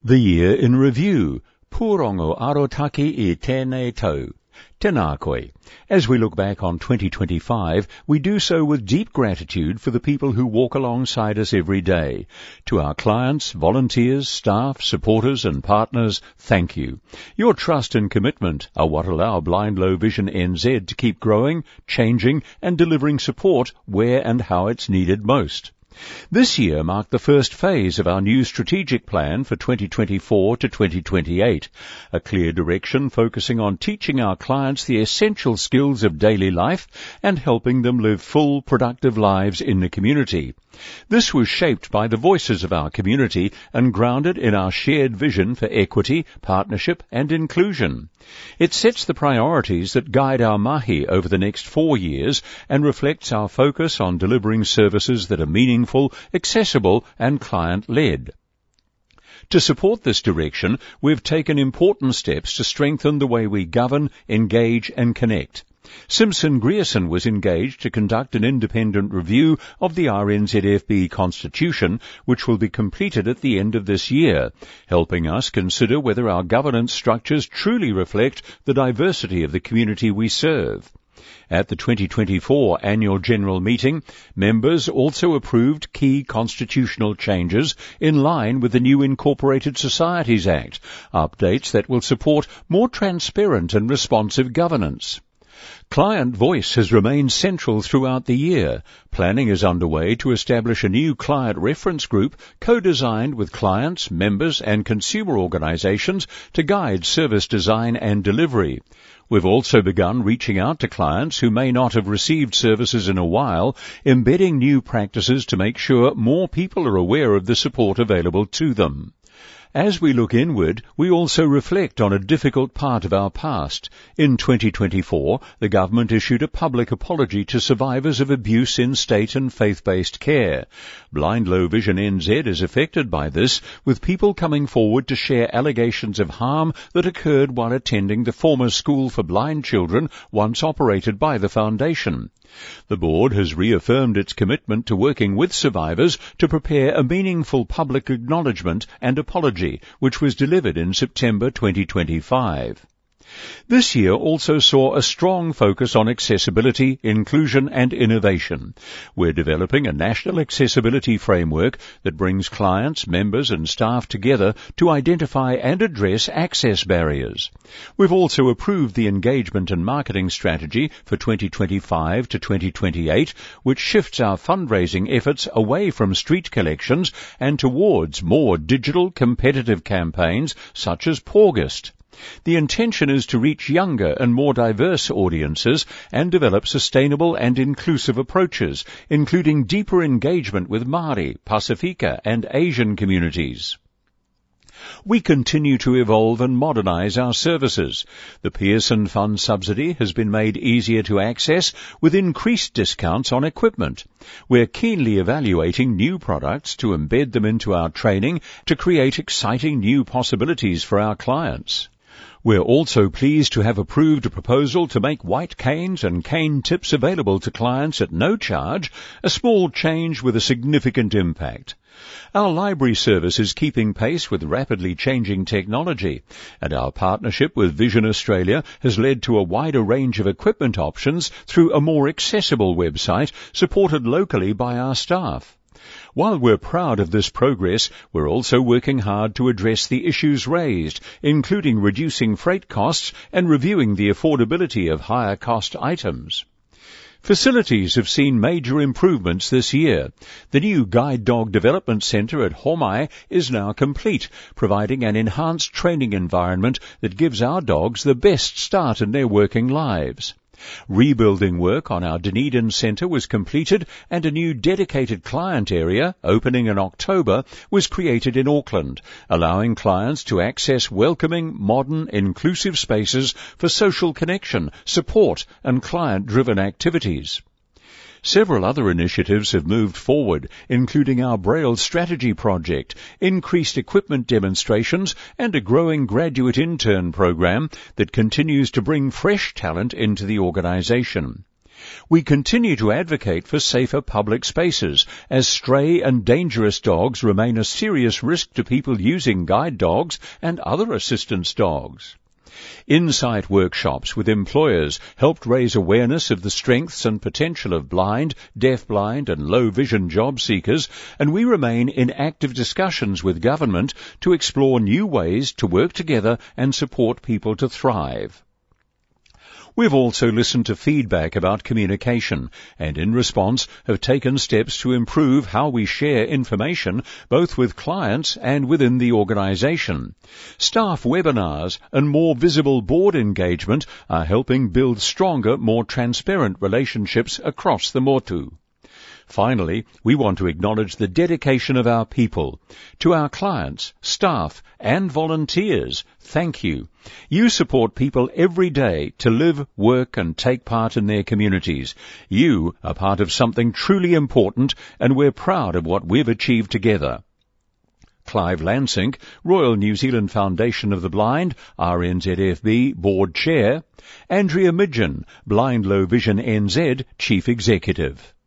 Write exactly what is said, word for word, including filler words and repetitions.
The Year in Review, Pūrongo Arotaki I Tēnei Tau. Tēnā koe. As we look back on twenty twenty-five, we do so with deep gratitude for the people who walk alongside us every day. To our clients, volunteers, staff, supporters and partners, thank you. Your trust and commitment are what allow Blind Low Vision N Z to keep growing, changing and delivering support where and how it's needed most. This year marked the first phase of our new strategic plan for twenty twenty-four to twenty twenty-eight, a clear direction focusing on teaching our clients the essential skills of daily life and helping them live full, productive lives in the community. This was shaped by the voices of our community and grounded in our shared vision for equity, partnership and inclusion. It sets the priorities that guide our mahi over the next four years and reflects our focus on delivering services that are meaningful, accessible and client-led. To support this direction, we've taken important steps to strengthen the way we govern, engage and connect. Simpson Grierson was engaged to conduct an independent review of the R N Z F B Constitution, which will be completed at the end of this year, helping us consider whether our governance structures truly reflect the diversity of the community we serve. At the twenty twenty-four Annual General Meeting, members also approved key constitutional changes in line with the new Incorporated Societies Act, updates that will support more transparent and responsive governance. Client voice has remained central throughout the year. Planning is underway to establish a new client reference group co-designed with clients, members and consumer organisations to guide service design and delivery. We've also begun reaching out to clients who may not have received services in a while, embedding new practices to make sure more people are aware of the support available to them. As we look inward, we also reflect on a difficult part of our past. In twenty twenty-four, the government issued a public apology to survivors of abuse in state and faith-based care. Blind Low Vision N Z is affected by this, with people coming forward to share allegations of harm that occurred while attending the former school for blind children once operated by the Foundation. The board has reaffirmed its commitment to working with survivors to prepare a meaningful public acknowledgement and apology, which was delivered in September twenty twenty-five. This year also saw a strong focus on accessibility, inclusion and innovation. We're developing a national accessibility framework that brings clients, members and staff together to identify and address access barriers. We've also approved the engagement and marketing strategy for twenty twenty-five to twenty twenty-eight, which shifts our fundraising efforts away from street collections and towards more digital competitive campaigns such as Paugust. The intention is to reach younger and more diverse audiences and develop sustainable and inclusive approaches, including deeper engagement with Māori, Pasifika and Asian communities. We continue to evolve and modernise our services. The Pearson Fund subsidy has been made easier to access with increased discounts on equipment. We're keenly evaluating new products to embed them into our training to create exciting new possibilities for our clients. We're also pleased to have approved a proposal to make white canes and cane tips available to clients at no charge, a small change with a significant impact. Our library service is keeping pace with rapidly changing technology, and our partnership with Vision Australia has led to a wider range of equipment options through a more accessible website supported locally by our staff. While we're proud of this progress, we're also working hard to address the issues raised, including reducing freight costs and reviewing the affordability of higher cost items. Facilities have seen major improvements this year. The new Guide Dog Development Centre at Homai is now complete, providing an enhanced training environment that gives our dogs the best start in their working lives. Rebuilding work on our Dunedin Centre was completed and a new dedicated client area, opening in October, was created in Auckland, allowing clients to access welcoming, modern, inclusive spaces for social connection, support and client-driven activities. Several other initiatives have moved forward, including our Braille Strategy Project, increased equipment demonstrations, and a growing graduate intern program that continues to bring fresh talent into the organisation. We continue to advocate for safer public spaces, as stray and dangerous dogs remain a serious risk to people using guide dogs and other assistance dogs. Insight workshops with employers helped raise awareness of the strengths and potential of blind, deafblind and low-vision job seekers, and we remain in active discussions with government to explore new ways to work together and support people to thrive. We've also listened to feedback about communication and in response have taken steps to improve how we share information both with clients and within the organisation. Staff webinars and more visible board engagement are helping build stronger, more transparent relationships across the Motu. Finally, we want to acknowledge the dedication of our people. To our clients, staff and volunteers, thank you. You support people every day to live, work and take part in their communities. You are part of something truly important and we're proud of what we've achieved together. Clive Lansink, Royal New Zealand Foundation of the Blind, R N Z F B Board Chair. Andrea Midgen, Blind Low Vision N Z Chief Executive.